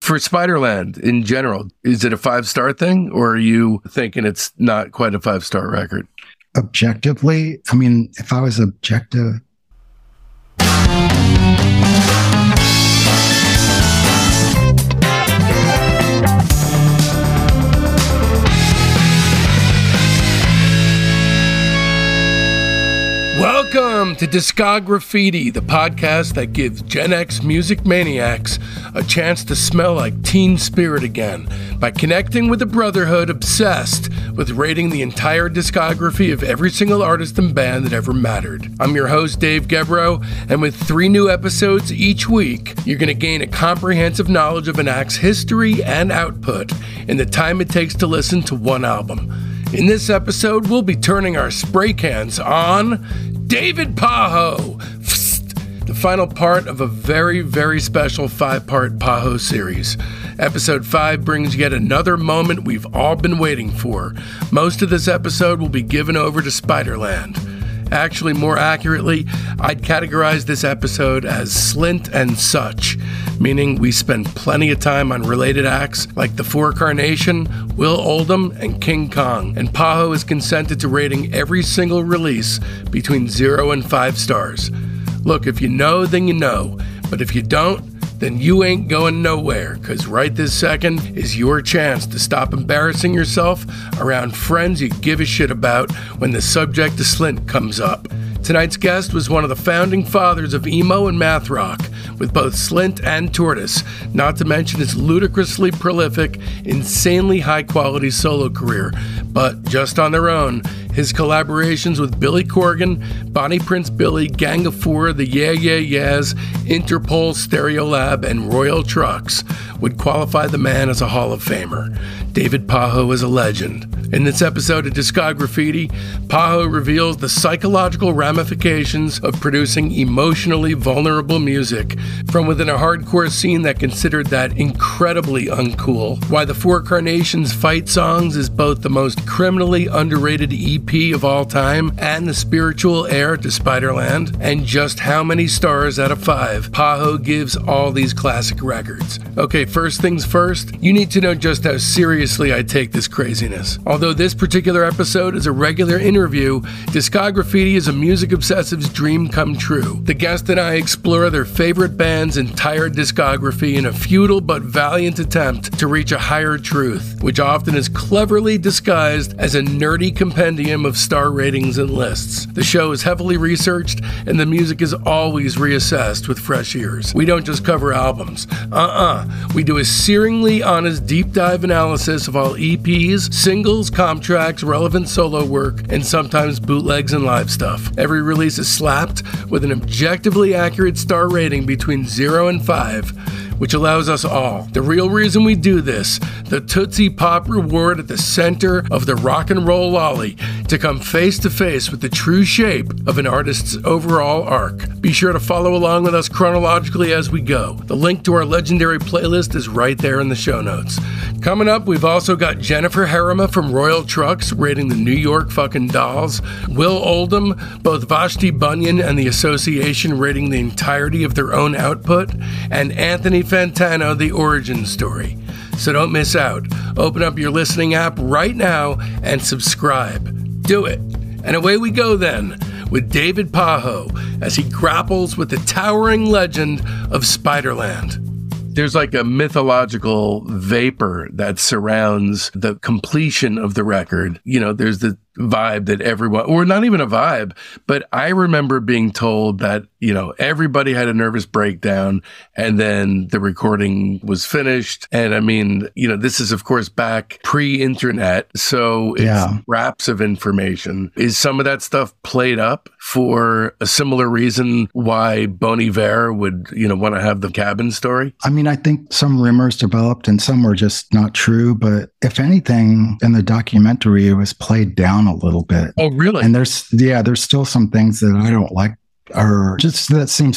For Spiderland in general, is it a 5-star thing, or are you thinking it's not quite a 5-star record? Objectively, I mean, if I was objective. Welcome to Discograffiti, the podcast that gives Gen X music maniacs a chance to smell like teen spirit again by connecting with a brotherhood obsessed with rating the entire discography of every single artist and band that ever mattered. I'm your host, Dave Gebrow, and with 3 new episodes each week, you're going to gain a comprehensive knowledge of an act's history and output in the time it takes to listen to one album. In this episode, we'll be turning our spray cans on David Pajo, the final part of a very, very special 5-part Pajo series. Episode 5 brings yet another moment we've all been waiting for. Most of this episode will be given over to Spiderland. Actually, more accurately, I'd categorize this episode as Slint and Such, meaning we spend plenty of time on related acts like The Four Carnation, Will Oldham, and King Kong, and Pajo is consented to rating every single release between 0 and 5 stars. Look, if you know, then you know, but if you don't, then you ain't going nowhere, because right this second is your chance to stop embarrassing yourself around friends you give a shit about when the subject of Slint comes up. Tonight's guest was one of the founding fathers of emo and math rock, with both Slint and Tortoise, not to mention his ludicrously prolific, insanely high-quality solo career. But just on their own, his collaborations with Billy Corgan, Bonnie Prince Billy, Gang of Four, the Yeah Yeah Yeahs, Interpol, Stereolab, and Royal Trucks would qualify the man as a Hall of Famer. David Pajo is a legend. In this episode of Discograffiti, Pajo reveals the psychological ramifications of producing emotionally vulnerable music from within a hardcore scene that considered that incredibly uncool, why The Four Carnations Fight Songs is both the most criminally underrated EP of all time and the spiritual heir to Spiderland, and just how many stars out of 5 Pajo gives all these classic records. Okay, first things first, you need to know just how seriously I take this craziness. Although this particular episode is a regular interview, Discograffiti is a music obsessive's dream come true. The guest and I explore their favorite band's entire discography in a futile but valiant attempt to reach a higher truth, which often is cleverly disguised as a nerdy compendium of star ratings and lists. The show is heavily researched, and the music is always reassessed with fresh ears. We don't just cover albums. We do a searingly honest deep dive analysis of all EPs, singles, comp tracks, relevant solo work, and sometimes bootlegs and live stuff. Every release is slapped with an objectively accurate star rating between 0 and 5, which allows us all, the real reason we do this, the Tootsie Pop reward at the center of the rock and roll lolly, to come face to face with the true shape of an artist's overall arc. Be sure to follow along with us chronologically as we go. The link to our legendary playlist is right there in the show notes. Coming up, we've also got Jennifer Harima from Royal Trucks rating the New York fucking Dolls, Will Oldham, both Vashti Bunyan and the Association rating the entirety of their own output, and Anthony Fantano, The Origin Story. So don't miss out. Open up your listening app right now and subscribe. Do it. And away we go then with David Pajo as he grapples with the towering legend of Spiderland. There's like a mythological vapor that surrounds the completion of the record. You know, there's the vibe that everyone, or not even a vibe, but I remember being told that, you know, everybody had a nervous breakdown and then the recording was finished. And I mean, you know, this is of course back pre-internet, so it's wraps of information. Is some of that stuff played up for a similar reason why Bon Iver would, you know, want to have the Cabin story? I mean, I think some rumors developed and some were just not true, but if anything, in the documentary, it was played down a little bit. Oh, really? And there's still some things that I don't like, or just that seem so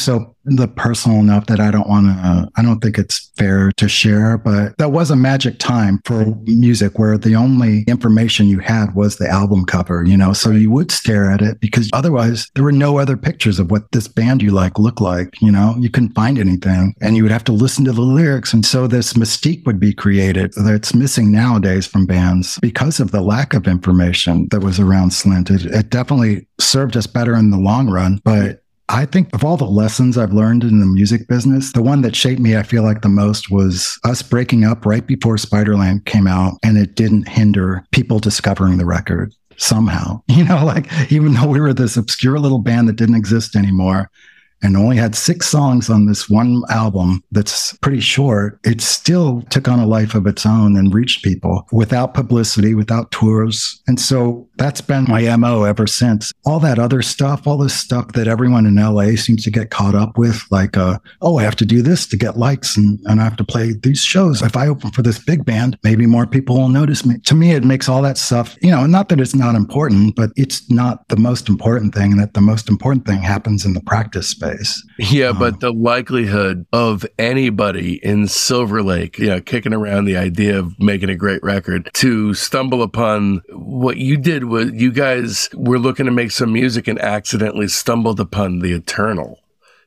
the personal enough that I don't think it's fair to share, but that was a magic time for music where the only information you had was the album cover, so you would stare at it because otherwise there were no other pictures of what this band you like looked like, you couldn't find anything and you would have to listen to the lyrics. And so this mystique would be created that's missing nowadays from bands because of the lack of information that was around Slint. It definitely served us better in the long run, but I think of all the lessons I've learned in the music business, the one that shaped me, I feel like the most was us breaking up right before Spiderland came out, and it didn't hinder people discovering the record somehow. Even though we were this obscure little band that didn't exist anymore and only had 6 songs on this one album that's pretty short, it still took on a life of its own and reached people without publicity, without tours. And so that's been my MO ever since. All that other stuff, all this stuff that everyone in LA seems to get caught up with, like, I have to do this to get likes and I have to play these shows. If I open for this big band, maybe more people will notice me. To me, it makes all that stuff, not that it's not important, but it's not the most important thing, and that the most important thing happens in the practice space. Yeah, but the likelihood of anybody in Silver Lake, kicking around the idea of making a great record to stumble upon what you did was you guys were looking to make some music and accidentally stumbled upon the Eternal.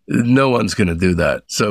No one's going to do that. So,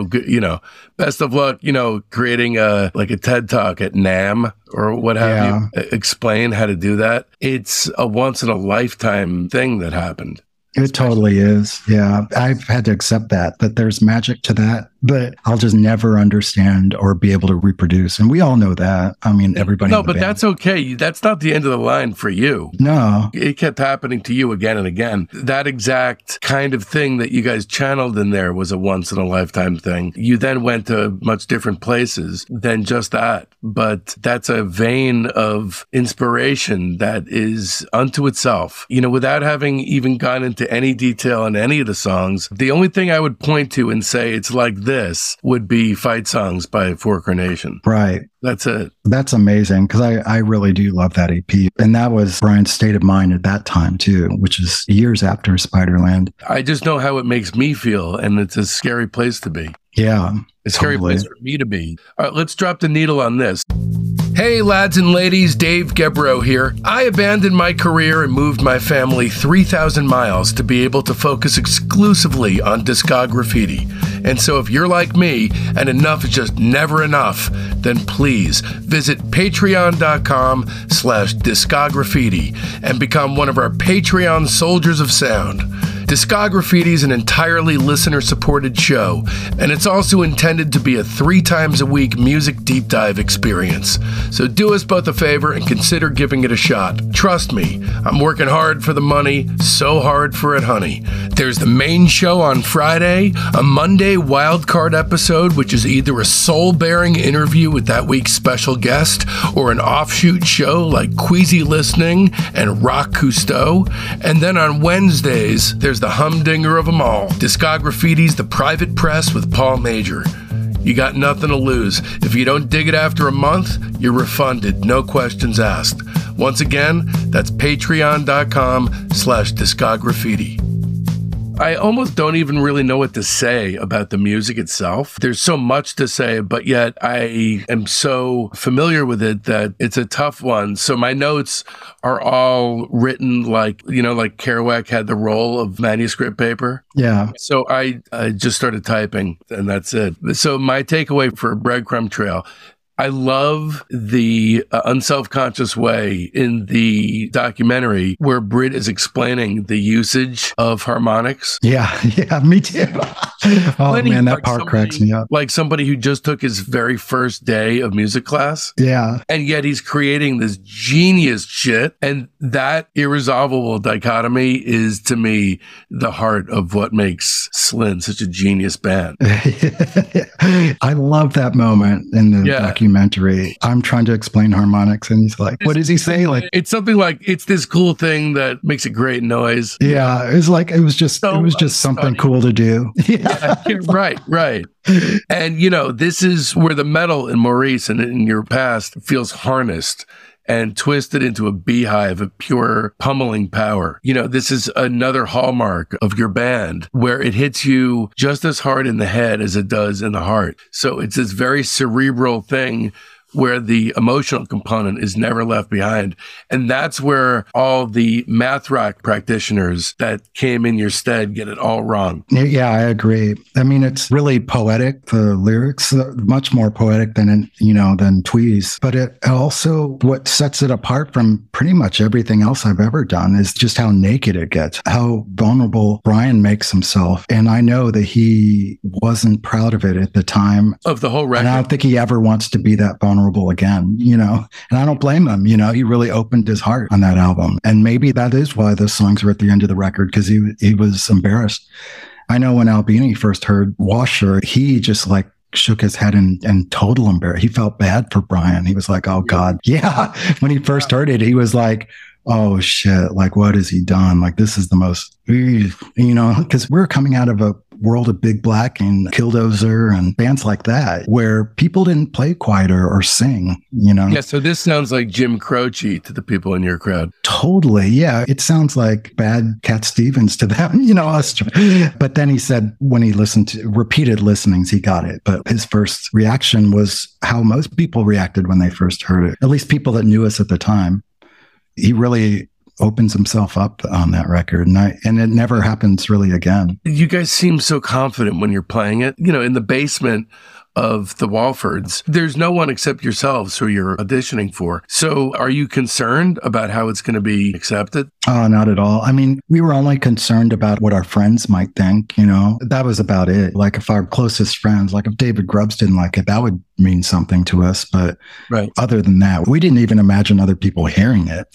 best of luck, creating a TED Talk at NAMM or what have you. Explain how to do that. It's a once in a lifetime thing that happened. It totally is. Yeah. I've had to accept that there's magic to that, but I'll just never understand or be able to reproduce. And we all know that. I mean, everybody. No, but that's okay. That's not the end of the line for you. No. It kept happening to you again and again. That exact kind of thing that you guys channeled in there was a once in a lifetime thing. You then went to much different places than just that. But that's a vein of inspiration that is unto itself. Without having even gone into any detail on any of the songs, the only thing I would point to and say it's like this would be Fight Songs by Forker Nation. Right. That's it. That's amazing because I really do love that EP. And that was Brian's state of mind at that time too, which is years after Spiderland. I just know how it makes me feel, and it's a scary place to be. Yeah. A scary place for me to be. All right, let's drop the needle on this. Hey lads and ladies, Dave Gebrow here. I abandoned my career and moved my family 3,000 miles to be able to focus exclusively on Discograffiti. And so if you're like me and enough is just never enough, then please visit patreon.com/Discograffiti and become one of our Patreon soldiers of sound. Discograffiti is an entirely listener-supported show, and it's also intended to be a 3 times a week music deep dive experience. So do us both a favor and consider giving it a shot. Trust me, I'm working hard for the money, so hard for it, honey. There's the main show on Friday, a Monday wildcard episode, which is either a soul-bearing interview with that week's special guest, or an offshoot show like Queasy Listening and Rock Cousteau. And then on Wednesdays, there's the humdinger of them all, Discograffiti's The Private Press with Paul Major. You got nothing to lose. If you don't dig it after a month, you're refunded, no questions asked. Once again, that's patreon.com/Discograffiti. I almost don't even really know what to say about the music itself. There's so much to say, but yet I am so familiar with it that it's a tough one. So my notes are all written like Kerouac had the roll of manuscript paper. Yeah. So I just started typing and that's it. So my takeaway for Breadcrumb Trail, I love the unselfconscious way in the documentary where Britt is explaining the usage of harmonics. Yeah, me too. Oh man, that part cracks me up. Like somebody who just took his very first day of music class. Yeah. And yet he's creating this genius shit. And that irresolvable dichotomy is, to me, the heart of what makes Slint such a genius band. I love that moment in the documentary. I'm trying to explain harmonics and he's like, what does he say? Like, it's something like, it's this cool thing that makes a great noise. Yeah. It was just something cool to do. Yeah, right. And this is where the metal in Maurice and in your past feels harnessed. and twisted into a beehive of pure pummeling power. You know, this is another hallmark of your band where it hits you just as hard in the head as it does in the heart. So it's this very cerebral thing where the emotional component is never left behind. And that's where all the math rock practitioners that came in your stead get it all wrong. Yeah, I agree. I mean, it's really poetic. The lyrics are much more poetic than Tweez. But it also, what sets it apart from pretty much everything else I've ever done is just how naked it gets, how vulnerable Brian makes himself. And I know that he wasn't proud of it at the time. Of the whole record. And I don't think he ever wants to be that vulnerable again, and I don't blame him. He really opened his heart on that album. And maybe that is why the songs were at the end of the record, because he was embarrassed. I know when Albini first heard Washer, he just like shook his head and total embarrassment. He felt bad for Brian. He was like, oh God. Yeah. When he first heard it, he was like, oh shit, like what has he done? Like this is the most, because we're coming out of a world of Big Black and Killdozer and bands like that, where people didn't play quieter or sing, Yeah, so this sounds like Jim Croce to the people in your crowd. Totally, yeah. It sounds like bad Cat Stevens to them, us. But then he said when he listened to repeated listenings, he got it. But his first reaction was how most people reacted when they first heard it, at least people that knew us at the time. He really opens himself up on that record, and it never happens really again. You guys seem so confident when you're playing it. In the basement of the Walfords, there's no one except yourselves who you're auditioning for. So are you concerned about how it's going to be accepted? Oh, not at all. I mean, we were only concerned about what our friends might think, That was about it. Like if our closest friends, like if David Grubbs didn't like it, that would mean something to us. But Other than that, we didn't even imagine other people hearing it,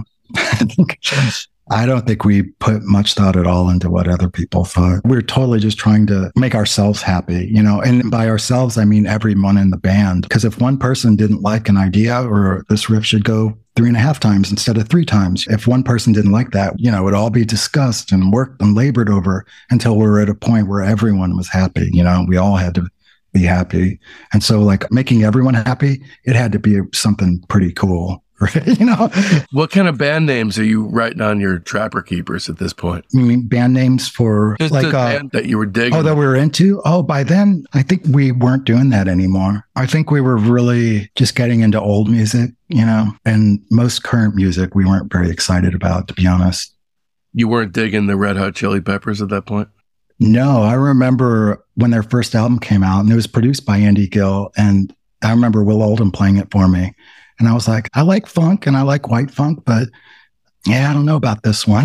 I don't think we put much thought at all into what other people thought. We're totally just trying to make ourselves happy, and by ourselves, I mean everyone in the band. Because if one person didn't like an idea or this riff should go 3.5 times instead of 3 times, if one person didn't like that, it would all be discussed and worked and labored over until we were at a point where everyone was happy. We all had to be happy. And so like making everyone happy, it had to be something pretty cool. Right? What kind of band names are you writing on your Trapper Keepers at this point? You mean band names for just like the band that you were digging? Oh, that we were into? Oh, by then, I think we weren't doing that anymore. I think we were really just getting into old music, and most current music we weren't very excited about, to be honest. You weren't digging the Red Hot Chili Peppers at that point? No, I remember when their first album came out, and it was produced by Andy Gill, and I remember Will Oldham playing it for me. And I was like, I like funk and I like white funk, but yeah, I don't know about this one.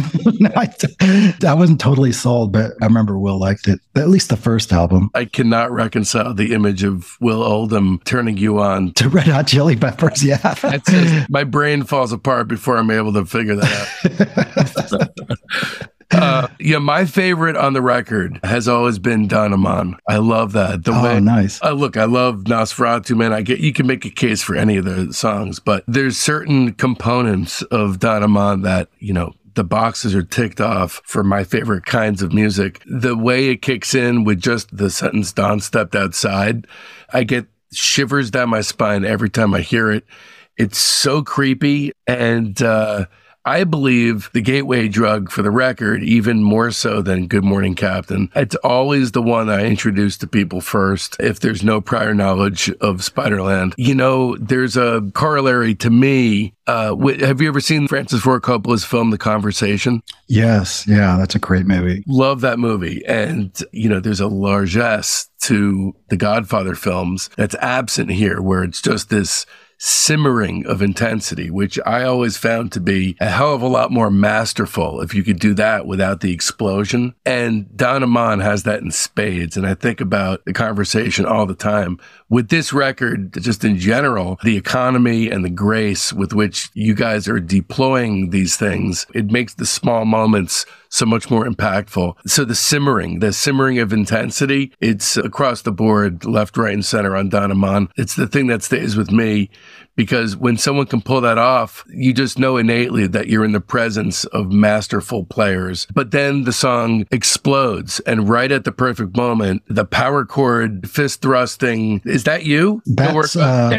I wasn't totally sold, but I remember Will liked it, at least the first album. I cannot reconcile the image of Will Oldham turning you on to Red Hot Chili Peppers. Yeah. My brain falls apart before I'm able to figure that out. My favorite on the record has always been Don Amon. I love that. Nice. Look, I love Nosferatu, man. You can make a case for any of the songs, but there's certain components of Don Amon that, the boxes are ticked off for my favorite kinds of music. The way it kicks in with just the sentence, Don stepped outside, I get shivers down my spine every time I hear it. It's so creepy. And, I believe the gateway drug for the record, even more so than Good Morning Captain, it's always the one I introduce to people first if there's no prior knowledge of Spiderland. There's a corollary to me. Have you ever seen Francis Ford Coppola's film, The Conversation? Yes. Yeah, that's a great movie. Love that movie. And, there's a largesse to the Godfather films that's absent here, where it's just this simmering of intensity, which I always found to be a hell of a lot more masterful if you could do that without the explosion. And Don Amon has that in spades. And I think about The Conversation all the time. With this record, just in general, the economy and the grace with which you guys are deploying these things, it makes the small moments so much more impactful. So the simmering of intensity, it's across the board, left, right, and center on Don Amon. It's the thing that stays with me, because when someone can pull that off, you just know innately that you're in the presence of masterful players. But then the song explodes, and right at the perfect moment, the power chord fist thrusting. Is that you? That's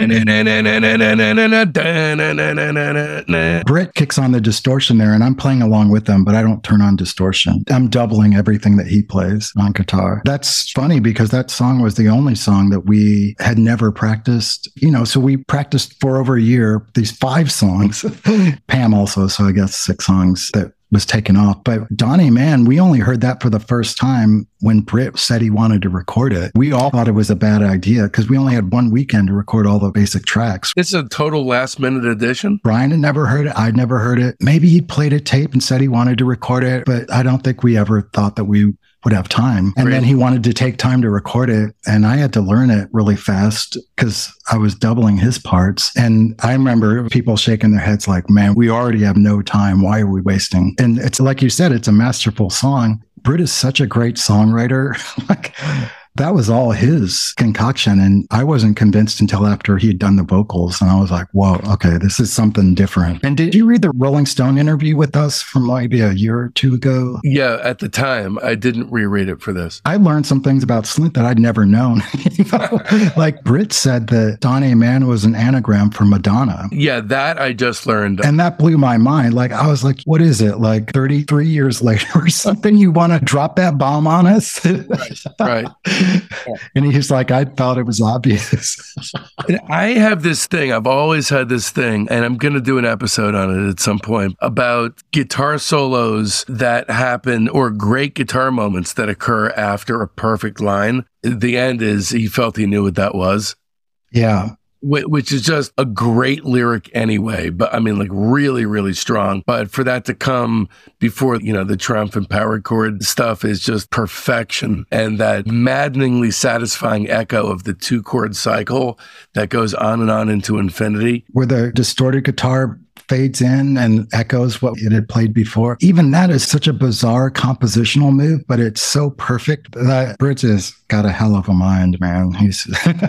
Britt kicks on the distortion there, and I'm playing along with them, but I don't turn on distortion. I'm doubling everything that he plays on guitar. That's funny because that song was the only song that we had never practiced. So we practiced for over a year, these 5 songs. Pam also, so I guess 6 songs that was taken off. But Donnie, man, we only heard that for the first time when Britt said he wanted to record it. We all thought it was a bad idea because we only had one weekend to record all the basic tracks. It's a total last minute addition. Brian had never heard it. I'd never heard it. Maybe he played a tape and said he wanted to record it, but I don't think we ever thought that we would have time. And then he wanted to take time to record it. And I had to learn it really fast because I was doubling his parts. And I remember people shaking their heads like, man, we already have no time. Why are we wasting? And it's like you said, it's a masterful song. Britt is such a great songwriter. That was all his concoction. And I wasn't convinced until after he had done the vocals. And I was like, whoa, okay, this is something different. And did you read the Rolling Stone interview with us from maybe a year or 2 ago? Yeah, at the time, I didn't reread it for this. I learned some things about Slint that I'd never known. Like Britt said that Donnie Man was an anagram for Madonna. Yeah, that I just learned. And that blew my mind. Like, I was like, what is it? Like 33 years later or something, you want to drop that bomb on us? Right. And he's like, I thought it was obvious. I have this thing. I've always had this thing, and I'm going to do an episode on it at some point about guitar solos that happen or great guitar moments that occur after a perfect line. The end is he felt he knew what that was. Yeah. Which is just a great lyric anyway, but I mean, like really, really strong. But for that to come before, the triumphant power chord stuff is just perfection. And that maddeningly satisfying echo of the 2-chord cycle that goes on into infinity. Where the distorted guitar fades in and echoes what it had played before. Even that is such a bizarre compositional move, but it's so perfect that Britt has got a hell of a mind, man. He's...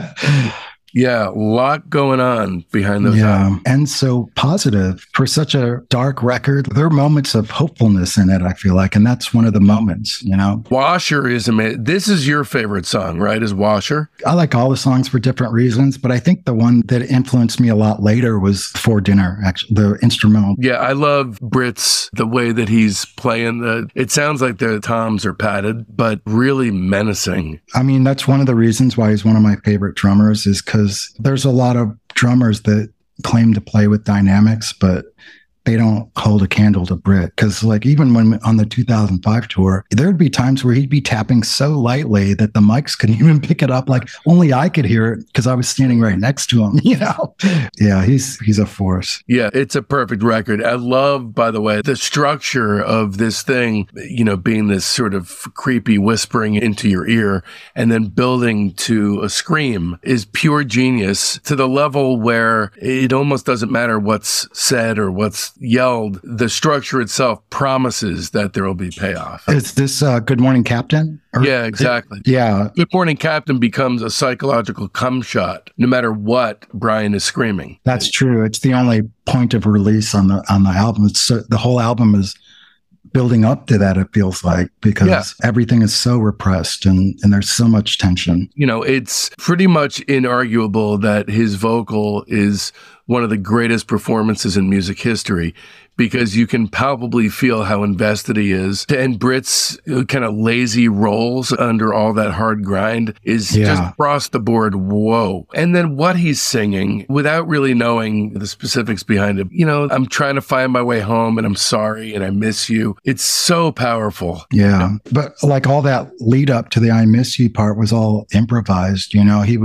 Yeah, a lot going on behind those albums. And so positive for such a dark record. There are moments of hopefulness in it, I feel like, and that's one of the moments, Washer is amazing. This is your favorite song, right? Is Washer? I like all the songs for different reasons, but I think the one that influenced me a lot later was For Dinner, actually, the instrumental. Yeah, I love Britt's, the way that he's playing it sounds like the toms are padded, but really menacing. I mean, that's one of the reasons why he's one of my favorite drummers is because there's a lot of drummers that claim to play with dynamics, but they don't hold a candle to Britt. Because like even when on the 2005 tour, there would be times where he'd be tapping so lightly that the mics couldn't even pick it up. Like only I could hear it because I was standing right next to him, Yeah, he's a force. Yeah, it's a perfect record. I love, by the way, the structure of this thing, being this sort of creepy whispering into your ear and then building to a scream is pure genius to the level where it almost doesn't matter what's said or what's yelled. The structure itself promises that there will be payoff. Is this Good Morning Captain? Yeah, exactly. Yeah. Good Morning Captain becomes a psychological cum shot, no matter what Brian is screaming. That's true. It's the only point of release on the album. The whole album is building up to that, it feels like, because everything is so repressed and there's so much tension. It's pretty much inarguable that his vocal is one of the greatest performances in music history because you can palpably feel how invested he is. And Britt's kind of lazy rolls under all that hard grind is just across the board, whoa. And then what he's singing, without really knowing the specifics behind it, I'm trying to find my way home and I'm sorry and I miss you. It's so powerful. Yeah. But like all that lead up to the I miss you part was all improvised. He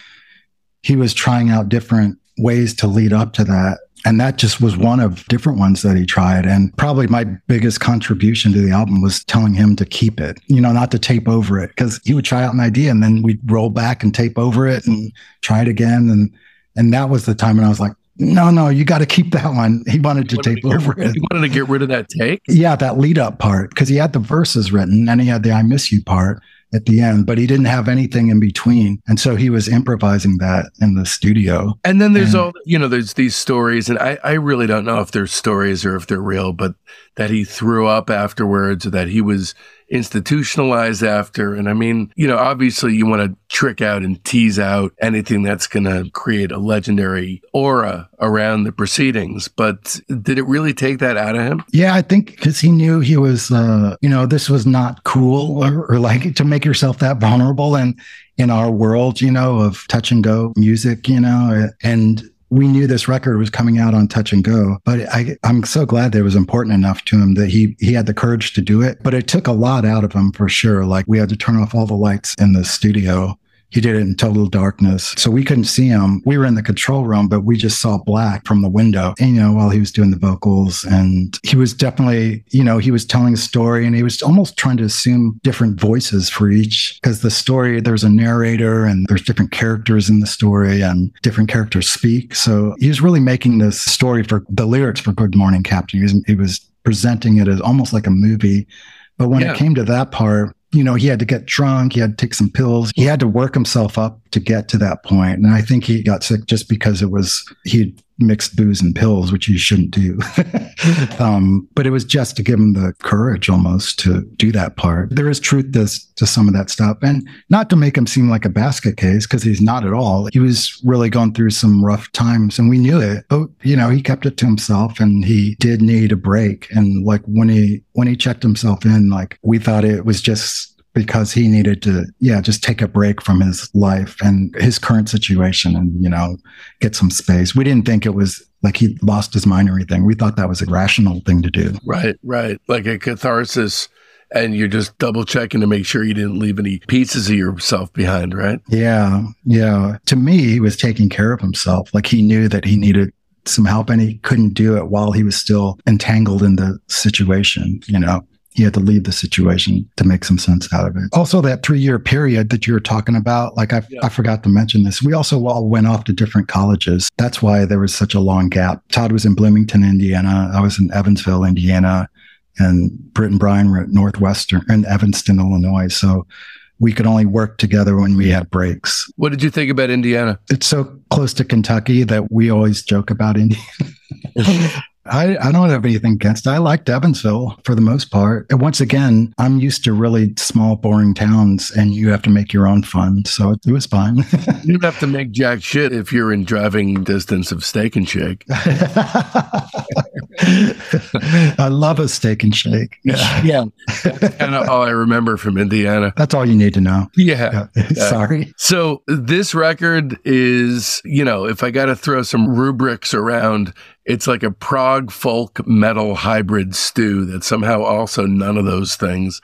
was trying out different ways to lead up to that. And that just was one of different ones that he tried. And probably my biggest contribution to the album was telling him to keep it, not to tape over it, because he would try out an idea and then we'd roll back and tape over it and try it again. And that was the time when I was like, No, you got to keep that one. He wanted to tape over it. He wanted to get rid of that take? Yeah, that lead up part, because he had the verses written and he had the I Miss You part at the end, but he didn't have anything in between. And so he was improvising that in the studio. And then there's there's these stories, and I really don't know if they're stories or if they're real, but that he threw up afterwards, or that he was institutionalized after. And I mean, obviously you want to trick out and tease out anything that's going to create a legendary aura around the proceedings. But did it really take that out of him? Yeah, I think because he knew he was, this was not cool or like to make yourself that vulnerable in our world, of touch and go music, and we knew this record was coming out on Touch and Go, but I'm so glad that it was important enough to him that he had the courage to do it. But it took a lot out of him for sure. Like we had to turn off all the lights in the studio. He did it in total darkness. So we couldn't see him. We were in the control room, but we just saw black from the window, and, while he was doing the vocals. And he was definitely, he was telling a story, and he was almost trying to assume different voices for each, because the story, there's a narrator and there's different characters in the story and different characters speak. So he was really making this story for the lyrics for Good Morning Captain. He was presenting it as almost like a movie. But when it came to that part, he had to get drunk. He had to take some pills. He had to work himself up to get to that point. And I think he got sick just because he'd mixed booze and pills, which you shouldn't do. But it was just to give him the courage almost to do that part. There is truth to some of that stuff, and not to make him seem like a basket case, because he's not at all. He was really going through some rough times, and we knew it. But, he kept it to himself, and he did need a break. And like when he checked himself in, like we thought it was just because he needed to, just take a break from his life and his current situation and, get some space. We didn't think it was like he lost his mind or anything. We thought that was a rational thing to do. Right. Like a catharsis, and you're just double checking to make sure you didn't leave any pieces of yourself behind, right? Yeah. To me, he was taking care of himself. Like he knew that he needed some help, and he couldn't do it while he was still entangled in the situation, He had to leave the situation to make some sense out of it. Also, that 3-year period that you were talking about, like I forgot to mention this. We also all went off to different colleges. That's why there was such a long gap. Todd was in Bloomington, Indiana. I was in Evansville, Indiana. And Britt and Brian were at Northwestern and Evanston, Illinois. So we could only work together when we had breaks. What did you think about Indiana? It's so close to Kentucky that we always joke about Indiana. I don't have anything against it. I liked Evansville for the most part. And once again, I'm used to really small, boring towns, and you have to make your own fun. So it was fine. You don't have to make jack shit if you're in driving distance of Steak and Shake. I love a Steak and Shake. Yeah. That's kind of all I remember from Indiana. That's all you need to know. Yeah. Sorry. So this record is, if I got to throw some rubrics around, it's like a prog folk metal hybrid stew that's somehow also none of those things.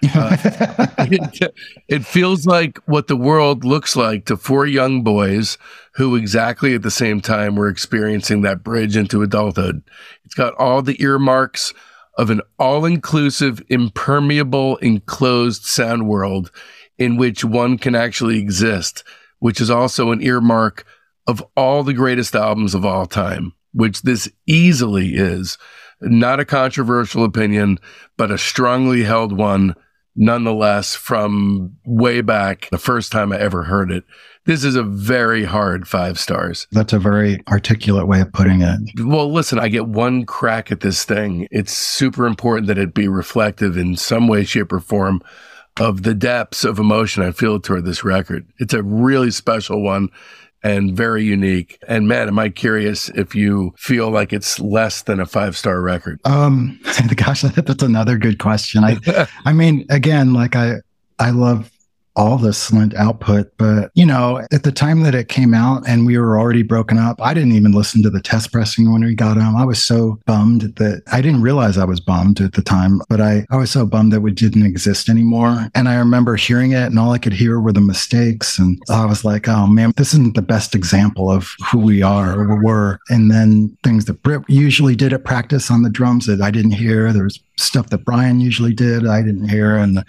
It feels like what the world looks like to 4 young boys who exactly at the same time were experiencing that bridge into adulthood. It's got all the earmarks of an all-inclusive, impermeable, enclosed sound world in which one can actually exist, which is also an earmark of all the greatest albums of all time, which this easily is. Not a controversial opinion, but a strongly held one nonetheless from way back, the first time I ever heard it. This is a very hard 5 stars. That's a very articulate way of putting it. Well, listen, I get one crack at this thing. It's super important that it be reflective in some way, shape, or form of the depths of emotion I feel toward this record. It's a really special one and very unique. And man, am I curious if you feel like it's less than a 5-star record? Gosh, that's another good question. I mean, again, like I love all the Slint output, but at the time that it came out and we were already broken up, I didn't even listen to the test pressing when we got them. I was so bummed that I didn't realize I was bummed at the time, but I was so bummed that we didn't exist anymore. And I remember hearing it and all I could hear were the mistakes. And I was like, oh man, this isn't the best example of who we are or were. And then things that Britt usually did at practice on the drums that I didn't hear. There was stuff that Brian usually did I didn't hear. And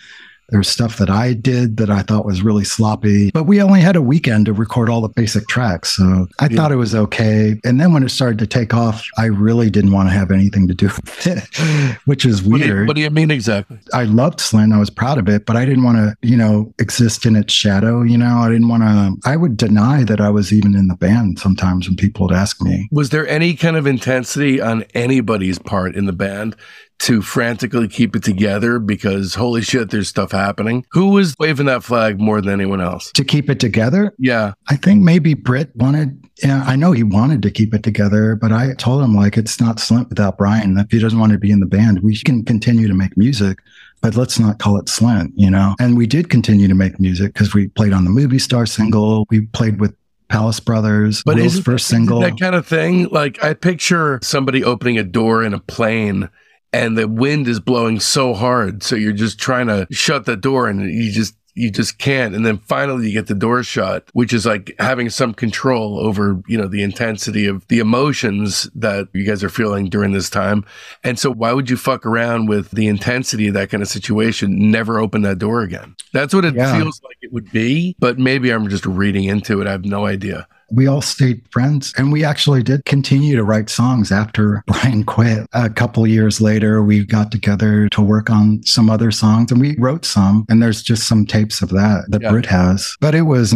There's stuff that I did that I thought was really sloppy, but we only had a weekend to record all the basic tracks. So I thought it was okay. And then when it started to take off, I really didn't want to have anything to do with it, which is weird. What do you mean exactly? I loved Slint. I was proud of it, but I didn't want to, exist in its shadow. I didn't want to, I would deny that I was even in the band sometimes when people would ask me. Was there any kind of intensity on anybody's part in the band to frantically keep it together because holy shit, there's stuff happening? Who was waving that flag more than anyone else? To keep it together? Yeah. I think maybe Britt wanted, I know he wanted to keep it together, but I told him it's not Slint without Brian. If he doesn't want to be in the band, we can continue to make music, but let's not call it Slint, And we did continue to make music because we played on the Movie Star single. We played with Palace Brothers, but Will's first single. That kind of thing. Like I picture somebody opening a door in a plane and the wind is blowing so hard. So you're just trying to shut the door and you just can't. And then finally you get the door shut, which is like having some control over, the intensity of the emotions that you guys are feeling during this time. And so why would you fuck around with the intensity of that kind of situation? Never open that door again. That's what it feels like it would be, but maybe I'm just reading into it. I have no idea. We all stayed friends, and we actually did continue to write songs after Brian quit. A couple years later, we got together to work on some other songs, and we wrote some, and there's just some tapes of that Britt has. But it was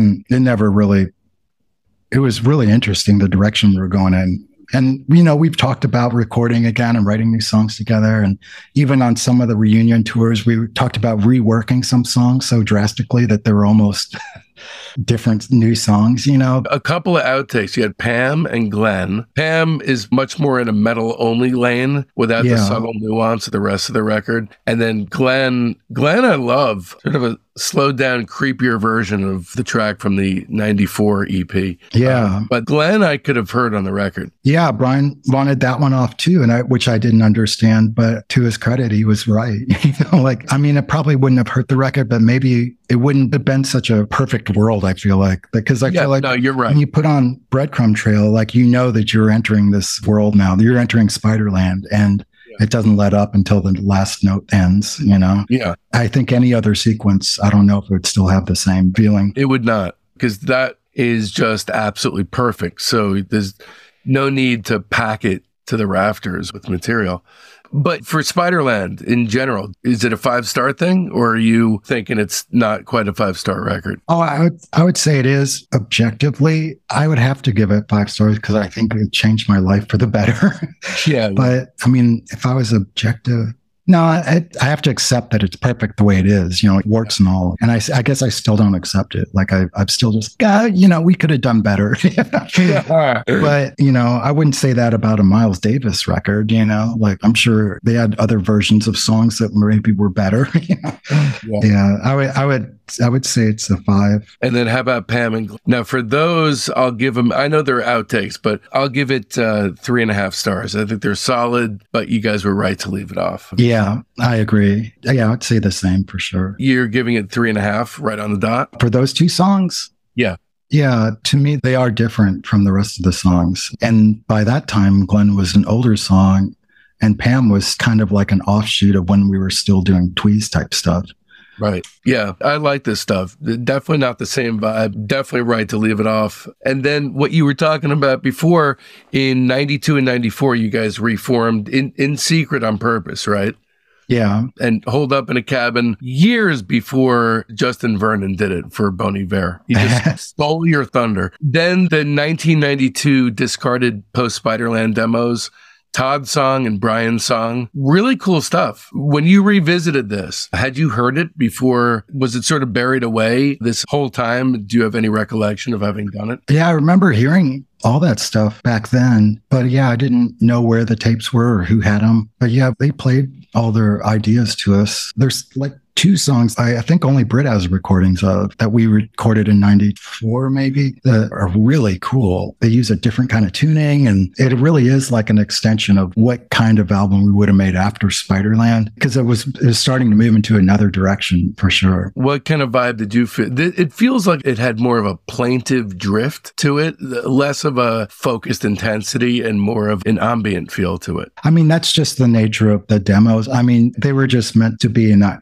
really interesting, the direction we were going in. And, we've talked about recording again and writing new songs together. And even on some of the reunion tours, we talked about reworking some songs so drastically that they were almost different new songs, A couple of outtakes. You had Pam and Glenn. Pam is much more in a metal only lane without the subtle nuance of the rest of the record. And then Glenn I love, sort of a slowed down, creepier version of the track from the 94 EP. Yeah. But Glenn, I could have heard on the record. Yeah. Brian wanted that one off too. And which I didn't understand, but to his credit, he was right. It probably wouldn't have hurt the record, but maybe it wouldn't have been such a perfect world, I feel like. Because I feel like no, you're right. When you put on Breadcrumb Trail, that you're entering this world now. You're entering Spiderland, and it doesn't let up until the last note ends, Yeah. I think any other sequence, I don't know if it would still have the same feeling. It would not, because that is just absolutely perfect. So there's no need to pack it to the rafters with material. But for Spiderland in general, is it a 5-star thing, or are you thinking it's not quite a 5-star record? Oh, I would say it is. Objectively, I would have to give it 5 stars because I think it changed my life for the better. Yeah. But if I was objective, no, I have to accept that it's perfect the way it is, warts and all. And I guess I still don't accept it. I'm still just, we could have done better. But, I wouldn't say that about a Miles Davis record, I'm sure they had other versions of songs that maybe were better. Yeah, I would say it's a 5. And then how about Pam and Glenn? Now for those, I'll give them, I know they're outtakes, but I'll give it 3.5 stars. I think they're solid, but you guys were right to leave it off. Yeah, I agree. Yeah, I'd say the same for sure. You're giving it 3.5 right on the dot? For those 2 songs? Yeah. Yeah, to me, they are different from the rest of the songs. And by that time, Glenn was an older song, and Pam was kind of like an offshoot of when we were still doing Tweez type stuff. Right. Yeah, I like this stuff. Definitely not the same vibe. Definitely right to leave it off. And then what you were talking about before, in 92 and 94, you guys reformed in secret on purpose, right? Yeah. And holed up in a cabin years before Justin Vernon did it for Bon Iver. He just stole your thunder. Then the 1992 discarded post-Spiderland demos, Todd's song and Brian's song, really cool stuff. When you revisited this, had you heard it before? Was it sort of buried away this whole time? Do you have any recollection of having done it? Yeah, I remember hearing all that stuff back then. But yeah, I didn't know where the tapes were or who had them. But yeah, they played all their ideas to us. There's like 2 songs I think only Britt has recordings of that we recorded in 94 maybe that are really cool. They use a different kind of tuning, and it really is like an extension of what kind of album we would have made after Spiderland, because it was starting to move into another direction for sure. What kind of vibe did you feel? It feels like it had more of a plaintive drift to it, less of a focused intensity and more of an ambient feel to it. I mean, that's just the nature of the demos. I mean, they were just meant to be like a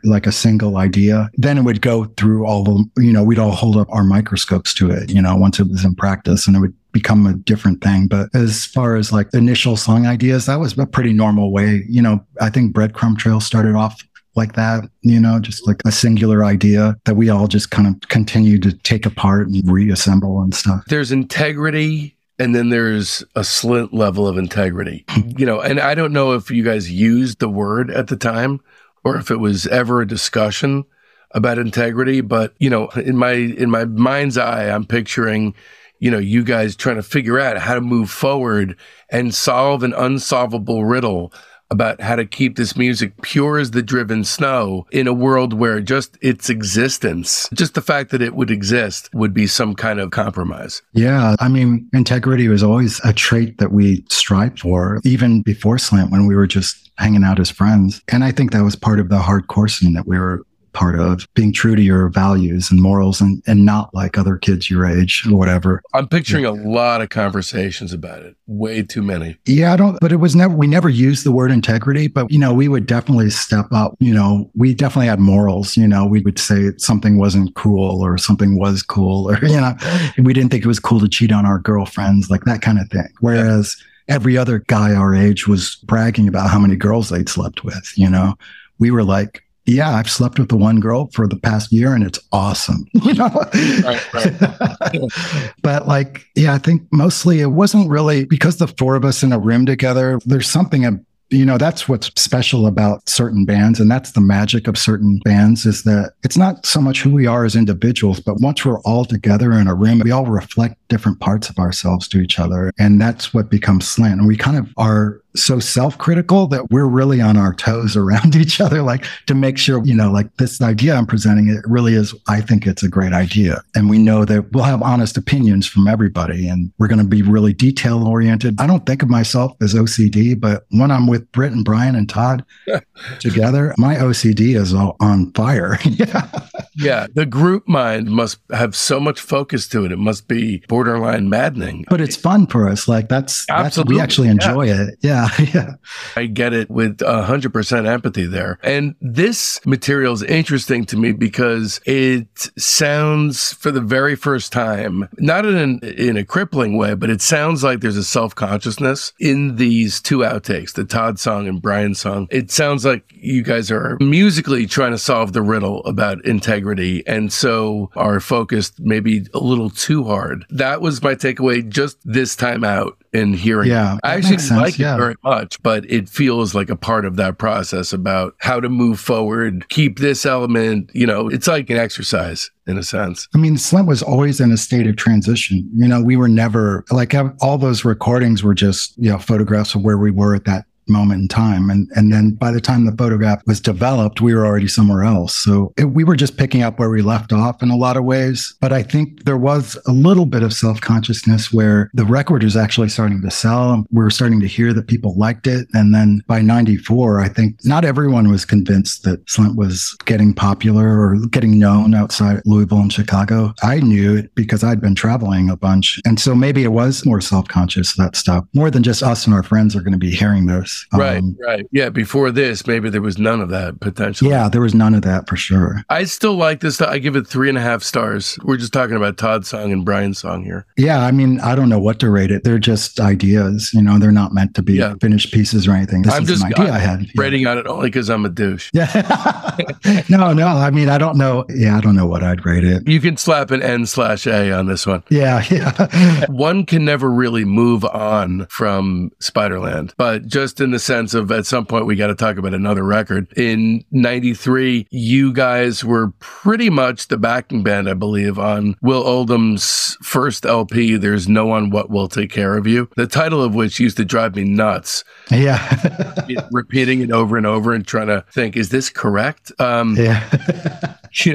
single idea. Then it would go through all the, we'd all hold up our microscopes to it, once it was in practice, and it would become a different thing. But as far as like initial song ideas, that was a pretty normal way. I think Breadcrumb Trail started off like that, just like a singular idea that we all just kind of continue to take apart and reassemble and stuff. There's integrity, and then there's a Slint level of integrity, and I don't know if you guys used the word at the time or if it was ever a discussion about integrity, but, in my mind's eye, I'm picturing, you guys trying to figure out how to move forward and solve an unsolvable riddle about how to keep this music pure as the driven snow in a world where just its existence, just the fact that it would exist, would be some kind of compromise. Yeah. I mean, integrity was always a trait that we strived for, even before Slint, when we were just hanging out as friends. And I think that was part of the hardcore scene that we were part of, being true to your values and morals and not like other kids your age or whatever. I'm picturing a lot of conversations about it. Way too many. Yeah, but it was we never used the word integrity, but, we would definitely step up. We definitely had morals. We would say something wasn't cool or something was cool, or, we didn't think it was cool to cheat on our girlfriends, like that kind of thing. Whereas every other guy our age was bragging about how many girls they'd slept with. We were like, yeah, I've slept with the one girl for the past year and it's awesome. Right. But I think mostly it wasn't really because the four of us in a room together, there's something, that's what's special about certain bands. And that's the magic of certain bands, is that it's not so much who we are as individuals, but once we're all together in a room, we all reflect different parts of ourselves to each other. And that's what becomes Slint. And we kind of are so self-critical that we're really on our toes around each other, like to make sure, this idea I'm presenting, it really is, I think it's a great idea. And we know that we'll have honest opinions from everybody and we're going to be really detail oriented. I don't think of myself as OCD, but when I'm with Britt and Brian and Todd together, my OCD is all on fire. Yeah. The group mind must have so much focus to it. It must be borderline maddening. But it's fun for us. That's we actually enjoy it. Yeah. I get it with 100% empathy there. And this material is interesting to me because it sounds, for the very first time, not in a crippling way, but it sounds like there's a self-consciousness in these two outtakes, the Todd song and Brian song. It sounds like you guys are musically trying to solve the riddle about integrity, and so are focused maybe a little too hard. That was my takeaway just this time out in hearing. Yeah, I actually like it very much, but it feels like a part of that process about how to move forward, keep this element, it's like an exercise in a sense. I mean, Slint was always in a state of transition. We were never all those recordings were just, photographs of where we were at that moment in time. And then by the time the photograph was developed, we were already somewhere else. So we were just picking up where we left off in a lot of ways. But I think there was a little bit of self-consciousness where the record was actually starting to sell. And we were starting to hear that people liked it. And then by 94, I think not everyone was convinced that Slint was getting popular or getting known outside Louisville and Chicago. I knew it because I'd been traveling a bunch. And so maybe it was more self-conscious, that stuff, more than just us and our friends are going to be hearing this. Right. Yeah, before this, maybe there was none of that potentially. Yeah, there was none of that for sure. I still like this. I give it 3.5 stars. We're just talking about Todd's song and Brian's song here. Yeah, I mean, I don't know what to rate it. They're just ideas. They're not meant to be finished pieces or anything. This is an idea I had. Rating on it only because I'm a douche. Yeah. No. I mean, I don't know. Yeah, I don't know what I'd rate it. You can slap an N/A on this one. Yeah. One can never really move on from Spiderland, but just in the sense of at some point we got to talk about another record. In 93, you guys were pretty much the backing band, I believe, on Will Oldham's first LP, There's No One What Will Take Care of You, the title of which used to drive me nuts. Yeah. Repeating it over and over and trying to think, is this correct? Yeah.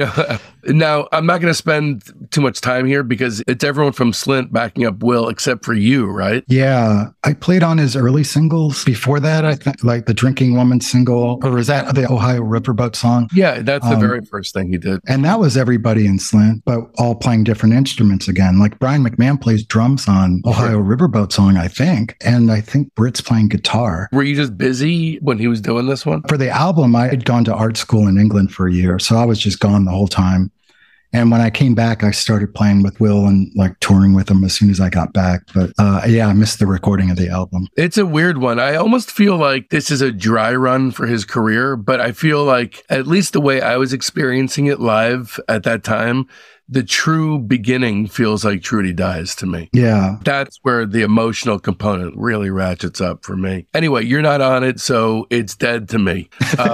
Now I'm not going to spend too much time here because it's everyone from Slint backing up Will except for you, right? Yeah. I played on his early singles before before that, I think, like the Drinking Woman single, or is that the Ohio Riverboat song? Yeah, that's the very first thing he did. And that was everybody in Slint, but all playing different instruments again. Like Brian McMahon plays drums on Ohio Riverboat song, I think. And I think Britt's playing guitar. Were you just busy when he was doing this one? For the album, I had gone to art school in England for a year. So I was just gone the whole time. And when I came back, I started playing with Will and like touring with him as soon as I got back. But yeah, I missed the recording of the album. It's a weird one. I almost feel like this is a dry run for his career, but I feel like, at least the way I was experiencing it live at that time, the true beginning feels like Trudy Dies to me. Yeah. That's where the emotional component really ratchets up for me. Anyway, you're not on it, so it's dead to me.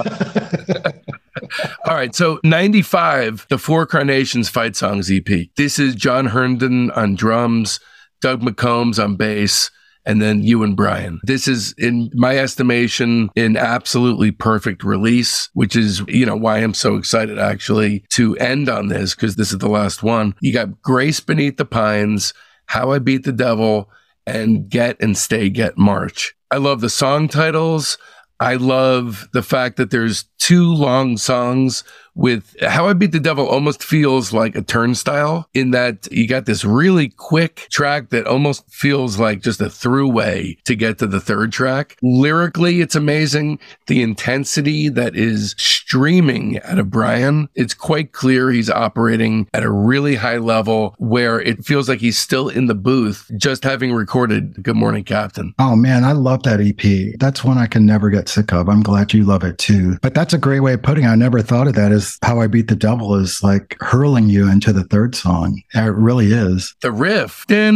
All right, so 95, the Four Carnations Fight Songs EP. This is John Herndon on drums, Doug McCombs on bass, and then you and Brian. This is, in my estimation, an absolutely perfect release, which is, why I'm so excited actually to end on this, because this is the last one. You got Grace Beneath the Pines, How I Beat the Devil, and Get and Stay Get March. I love the song titles. I love the fact that there's 2 long songs with How I Beat the Devil almost feels like a turnstile, in that you got this really quick track that almost feels like just a throughway to get to the third track. Lyrically, it's amazing. The intensity that is streaming out of Brian, it's quite clear he's operating at a really high level where it feels like he's still in the booth, just having recorded Good Morning Captain. Oh man, I love that EP. That's one I can never get sick of. I'm glad you love it too. But that's a great way of putting it. I never thought of that as How I Beat the Devil is like hurling you into the third song. It really is. The riff. And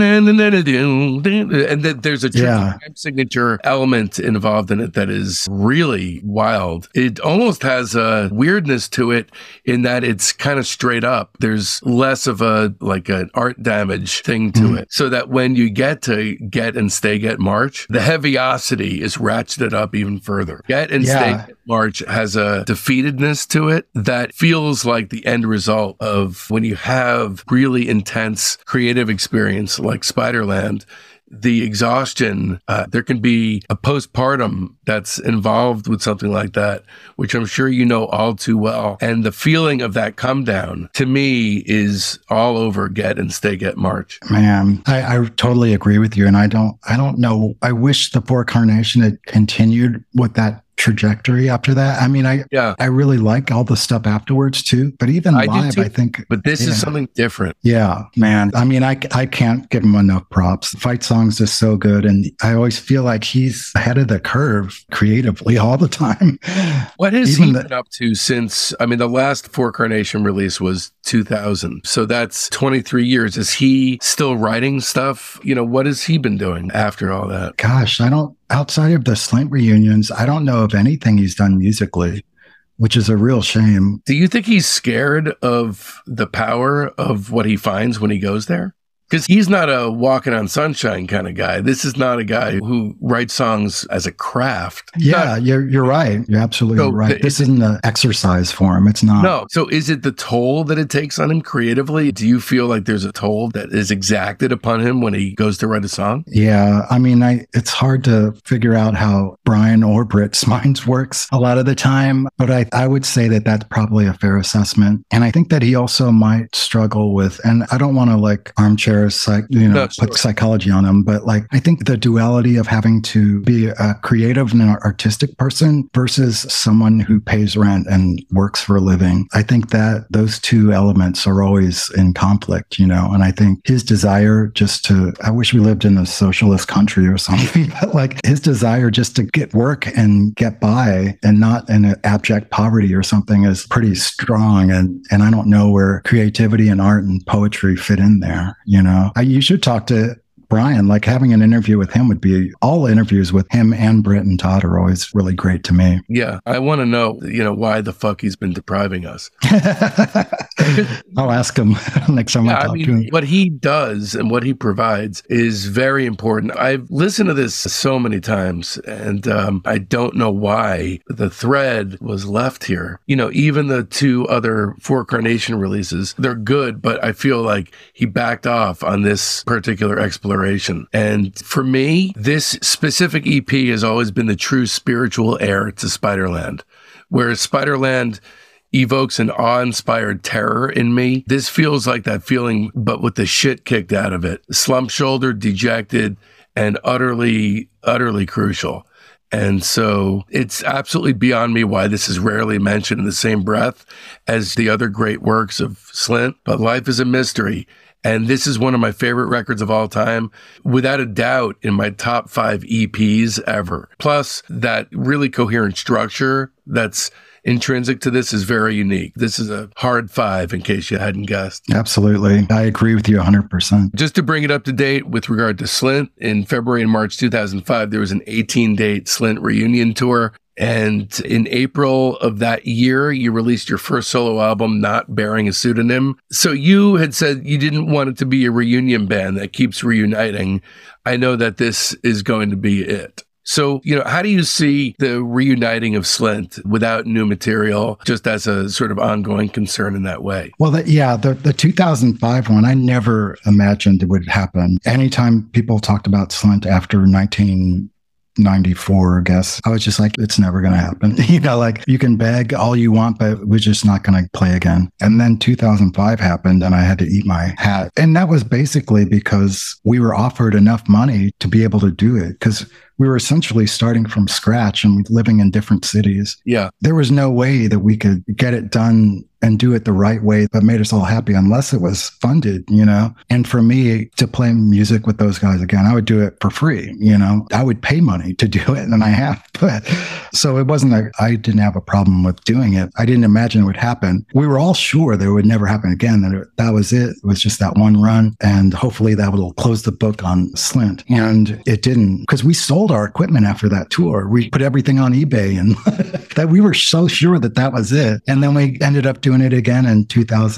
there's a time signature element involved in it that is really wild. It almost has a weirdness to it in that it's kind of straight up. There's less of an art damage thing to it. So that when you get to Get and Stay Get March, the heaviosity is ratcheted up even further. Get and Stay Get March has a defeatedness to it that feels like the end result of when you have really intense creative experience like Spiderland. The exhaustion, there can be a postpartum that's involved with something like that, which I'm sure you know all too well. And the feeling of that come down, to me, is all over Get and Stay Get March. Man, I totally agree with you. And I don't know. I wish the Four Carnation had continued with that trajectory after that. I mean, I really like all the stuff afterwards too, but even live, I think. But this is something different. Yeah, man. I mean, I can't give him enough props. The Fight Song's just so good. And I always feel like he's ahead of the curve creatively all the time. What has he been up to since, the last Four Carnation release was 2000. So that's 23 years. Is he still writing stuff? What has he been doing after all that? Gosh, outside of the Slint reunions, I don't know of anything he's done musically, which is a real shame. Do you think he's scared of the power of what he finds when he goes there? Because he's not a walking on sunshine kind of guy. This is not a guy who writes songs as a craft. Yeah, you're right. You're absolutely right. This isn't an exercise for him. It's not. No. So is it the toll that it takes on him creatively? Do you feel like there's a toll that is exacted upon him when he goes to write a song? Yeah. It's hard to figure out how Brian or Britt's minds works a lot of the time. But I would say that that's probably a fair assessment. And I think that he also might struggle with, and I don't want to armchair put psychology on him, but I think the duality of having to be a creative and an artistic person versus someone who pays rent and works for a living. I think that those two elements are always in conflict, and I think his desire I wish we lived in a socialist country or something, but his desire just to get work and get by and not in an abject poverty or something is pretty strong. And I don't know where creativity and art and poetry fit in there, You should talk to Brian. Having an interview with him all interviews with him and Britt and Todd are always really great to me. Yeah. I want to know, why the fuck he's been depriving us. I'll ask him next time I talk to him. What he does and what he provides is very important. I've listened to this so many times, and I don't know why the thread was left here. Even the two other Four Carnation releases, they're good, but I feel like he backed off on this particular exploration. And for me, this specific EP has always been the true spiritual heir to Spiderland. Whereas Spiderland evokes an awe-inspired terror in me, this feels like that feeling, but with the shit kicked out of it. Slump-shouldered, dejected, and utterly, utterly crucial. And so it's absolutely beyond me why this is rarely mentioned in the same breath as the other great works of Slint, but Life is a Mystery. And this is one of my favorite records of all time, without a doubt in my top 5 EPs ever. Plus, that really coherent structure that's intrinsic to this is very unique. This is a hard 5, in case you hadn't guessed. Absolutely. I agree with you 100%. Just to bring it up to date with regard to Slint, in February and March 2005, there was an 18-date Slint reunion tour. And in April of that year, you released your first solo album, not bearing a pseudonym. So you had said you didn't want it to be a reunion band that keeps reuniting. I know that this is going to be it. So, how do you see the reuniting of Slint without new material, just as a sort of ongoing concern in that way? Well, the 2005 one, I never imagined it would happen. Anytime people talked about Slint after 1994, I guess, I was just like, it's never going to happen. You can beg all you want, but we're just not going to play again. And then 2005 happened and I had to eat my hat. And that was basically because we were offered enough money to be able to do it, because we were essentially starting from scratch and living in different cities. Yeah. There was no way that we could get it done and do it the right way that made us all happy unless it was funded, And for me to play music with those guys again, I would do it for free, I would pay money to do it, and I have. But so it wasn't like I didn't have a problem with doing it. I didn't imagine it would happen. We were all sure that it would never happen again, that was it. It was just that one run, and hopefully that will close the book on Slint. And it didn't, because we sold our equipment after that tour. We put everything on eBay, and that we were so sure that was it. And then we ended up doing it again in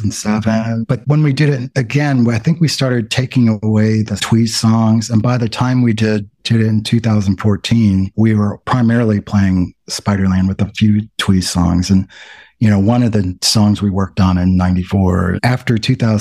2007. But when we did it again, I think we started taking away the Tweez songs. And by the time we did it in 2014, we were primarily playing Spiderland with a few Tweez songs. And one of the songs we worked on in 94, after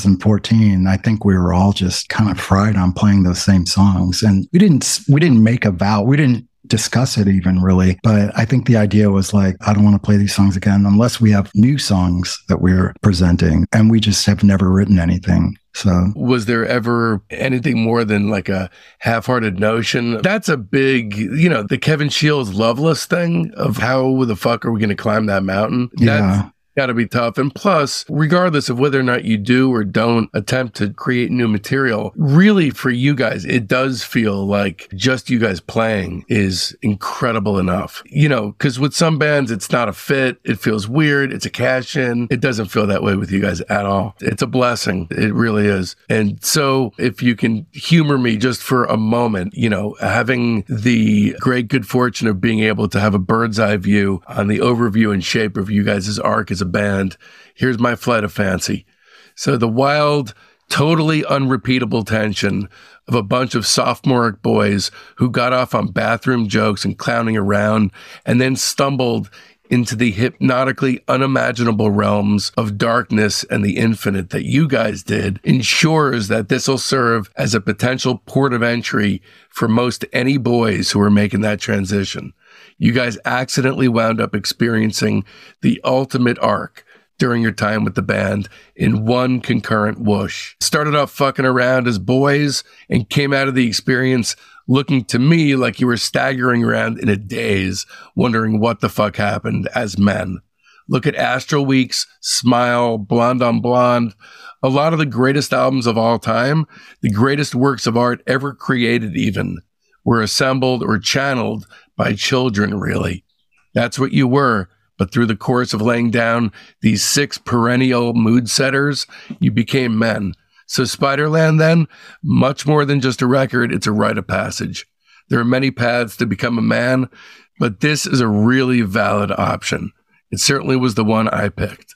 2014, I think we were all just kind of fried on playing those same songs. And we didn't make a vow. We didn't discuss it even really. But I think the idea was like, I don't want to play these songs again unless we have new songs that we're presenting. And we just have never written anything. So was there ever anything more than like a half-hearted notion? That's a big, the Kevin Shields Loveless thing of how the fuck are we going to climb that mountain? Yeah. Got to be tough. And plus, regardless of whether or not you do or don't attempt to create new material, really for you guys, it does feel like just you guys playing is incredible enough. Because with some bands, it's not a fit. It feels weird. It's a cash in. It doesn't feel that way with you guys at all. It's a blessing. It really is. And so if you can humor me just for a moment, having the great good fortune of being able to have a bird's eye view on the overview and shape of you guys' arc as a band, here's my flight of fancy. So the wild, totally unrepeatable tension of a bunch of sophomoric boys who got off on bathroom jokes and clowning around and then stumbled into the hypnotically unimaginable realms of darkness and the infinite that you guys did ensures that this will serve as a potential port of entry for most any boys who are making that transition. You guys accidentally wound up experiencing the ultimate arc during your time with the band in one concurrent whoosh. Started off fucking around as boys and came out of the experience looking to me like you were staggering around in a daze, wondering what the fuck happened as men. Look at Astral Weeks, Smile, Blonde on Blonde. A lot of the greatest albums of all time, the greatest works of art ever created even, were assembled or channeled by children, really. That's what you were. But through the course of laying down these 6 perennial mood setters, you became men. So Spiderland, then, much more than just a record, it's a rite of passage. There are many paths to become a man, but this is a really valid option. It certainly was the one I picked.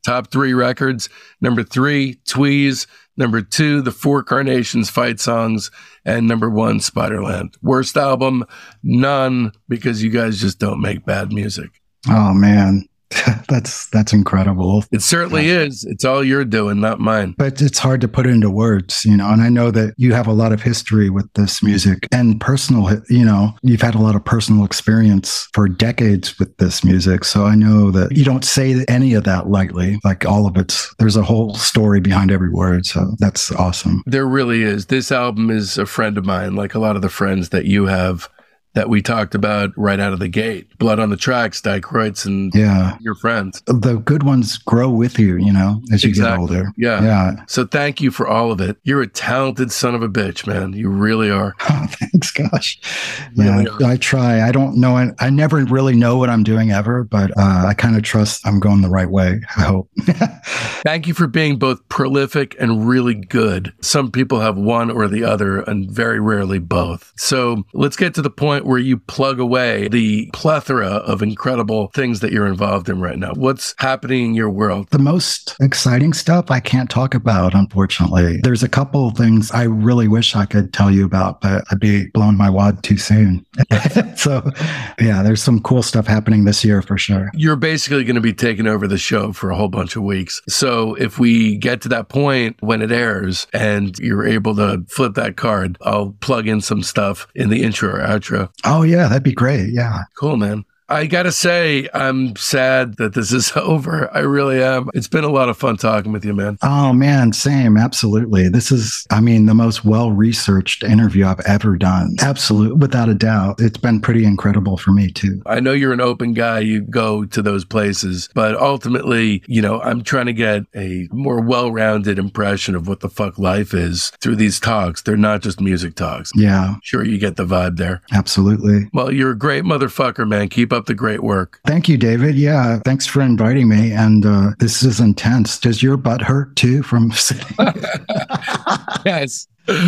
Top 3 records. Number 3, Tweez. Number 2, the Four Carnations fight songs. And number 1, Spiderland. Worst album? None, because you guys just don't make bad music. Oh, man. That's incredible. It certainly is. It's all you're doing, not mine. But it's hard to put it into words, and I know that you have a lot of history with this music and personal, you've had a lot of personal experience for decades with this music. So I know that you don't say any of that lightly, like all of there's a whole story behind every word. So that's awesome. There really is. This album is a friend of mine, like a lot of the friends that you have that we talked about right out of the gate. Blood on the Tracks, Die Kreutz, and your friends. The good ones grow with you, as you get older. Yeah. So thank you for all of it. You're a talented son of a bitch, man. You really are. Oh, thanks, gosh. Yeah, I try. I don't know. I never really know what I'm doing ever, but I kind of trust I'm going the right way, I hope. Thank you for being both prolific and really good. Some people have one or the other, and very rarely both. So let's get to the point where you plug away the plethora of incredible things that you're involved in right now. What's happening in your world? The most exciting stuff I can't talk about, unfortunately. There's a couple of things I really wish I could tell you about, but I'd be blowing my wad too soon. So, yeah, there's some cool stuff happening this year for sure. You're basically going to be taking over the show for a whole bunch of weeks. So if we get to that point when it airs and you're able to flip that card, I'll plug in some stuff in the intro or outro. Oh, yeah, that'd be great. Yeah. Cool, man. I got to say, I'm sad that this is over. I really am. It's been a lot of fun talking with you, man. Oh, man, same. Absolutely. This is, the most well-researched interview I've ever done. Absolutely. Without a doubt. It's been pretty incredible for me, too. I know you're an open guy. You go to those places. But ultimately, I'm trying to get a more well-rounded impression of what the fuck life is through these talks. They're not just music talks. Yeah. Sure, you get the vibe there. Absolutely. Well, you're a great motherfucker, man. Keep up the great work. Thank you, David. Yeah, thanks for inviting me. And this is intense. Does your butt hurt too from sitting? Yes.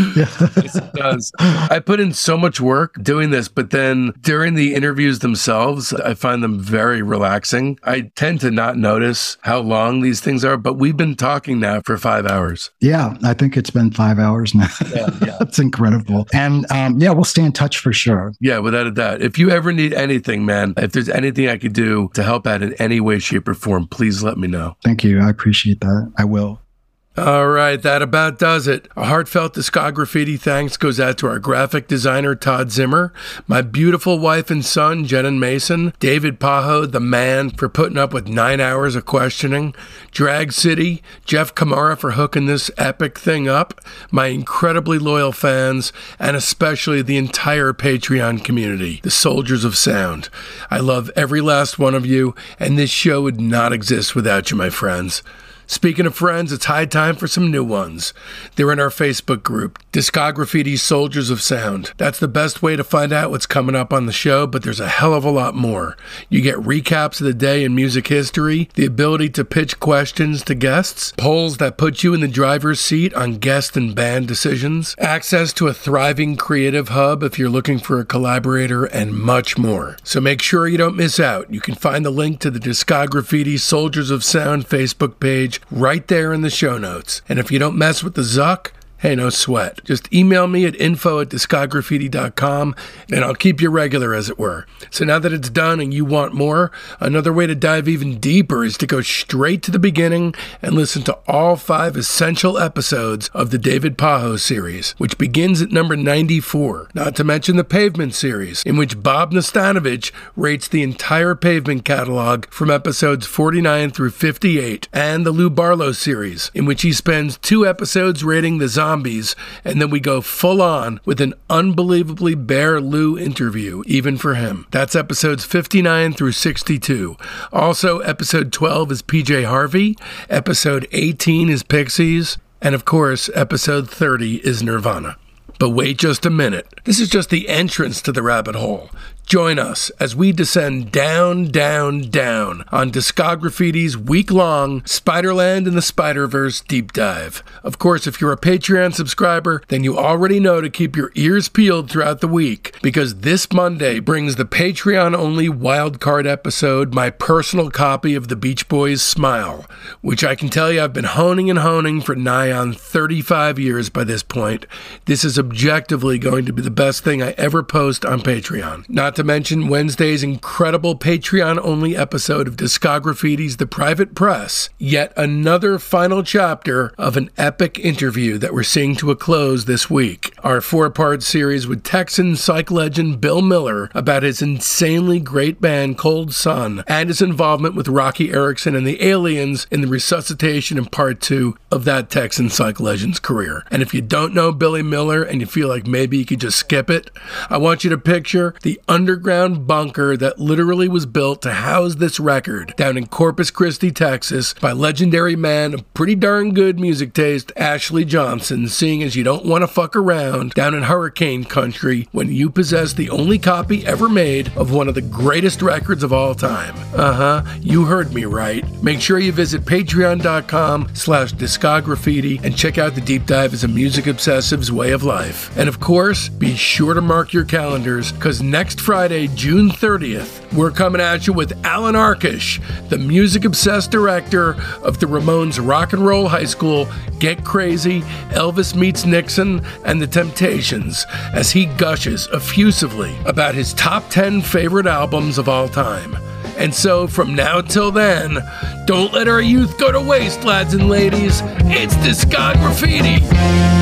Yes, it does. I put in so much work doing this, but then during the interviews themselves, I find them very relaxing. I tend to not notice how long these things are, but we've been talking now for 5 hours. Yeah, I think it's been 5 hours now. Yeah. That's incredible. And we'll stay in touch for sure. Yeah, without a doubt. If you ever need anything, man, if there's anything I could do to help out in any way, shape, or form, please let me know. Thank you. I appreciate that. I will. All right, that about does it. A heartfelt Discograffiti thanks goes out to our graphic designer, Todd Zimmer, my beautiful wife and son, Jen and Mason, David Pajo, the man, for putting up with 9 hours of questioning, Drag City, Jeff Kamara for hooking this epic thing up, my incredibly loyal fans, and especially the entire Patreon community, the Soldiers of Sound. I love every last one of you, and this show would not exist without you, my friends. Speaking of friends, it's high time for some new ones. They're in our Facebook group, Discograffiti Soldiers of Sound. That's the best way to find out what's coming up on the show, but there's a hell of a lot more. You get recaps of the day in music history, the ability to pitch questions to guests, polls that put you in the driver's seat on guest and band decisions, access to a thriving creative hub if you're looking for a collaborator, and much more. So make sure you don't miss out. You can find the link to the Discograffiti Soldiers of Sound Facebook page right there in the show notes. And if you don't mess with the Zuck, hey, no sweat. Just email me at info@discograffiti.com and I'll keep you regular, as it were. So now that it's done and you want more, another way to dive even deeper is to go straight to the beginning and listen to all 5 essential episodes of the David Pajo series, which begins at number 94. Not to mention the Pavement series, in which Bob Nastanovich rates the entire Pavement catalog from episodes 49 through 58, and the Lou Barlow series, in which he spends 2 episodes rating the Zombies, and then we go full on with an unbelievably bare Lou interview, even for him. That's episodes 59 through 62. Also, episode 12 is PJ Harvey, episode 18 is Pixies, and of course, episode 30 is Nirvana. But wait just a minute. This is just the entrance to the rabbit hole. Join us as we descend down, down, down on Discograffiti's week-long Spider-Land and the Spider-Verse deep dive. Of course, if you're a Patreon subscriber, then you already know to keep your ears peeled throughout the week, because this Monday brings the Patreon-only wildcard episode, my personal copy of the Beach Boys' Smile, which I can tell you I've been honing and honing for nigh on 35 years by this point. This is objectively going to be the best thing I ever post on Patreon. Not to mention Wednesday's incredible Patreon-only episode of Discograffiti's The Private Press, yet another final chapter of an epic interview that we're seeing to a close this week. Our 4-part series with Texan psych legend Bill Miller about his insanely great band Cold Sun and his involvement with Rocky Erickson and the Aliens in the resuscitation in part 2 of that Texan psych legend's career. And if you don't know Billy Miller and you feel like maybe you could just skip it, I want you to picture the underground bunker that literally was built to house this record down in Corpus Christi, Texas, by legendary man of pretty darn good music taste, Ashley Johnson, seeing as you don't want to fuck around down in hurricane country when you possess the only copy ever made of one of the greatest records of all time. You heard me right. Make sure you visit patreon.com/discograffiti and check out the deep dive as a music obsessive's way of life. And of course, be sure to mark your calendars, because next Friday, June 30th, we're coming at you with Alan Arkush, the music-obsessed director of the Ramones Rock and Roll High School, Get Crazy, Elvis Meets Nixon, and The Temptations, as he gushes effusively about his top 10 favorite albums of all time. And so, from now till then, don't let our youth go to waste, lads and ladies. It's Discograffiti!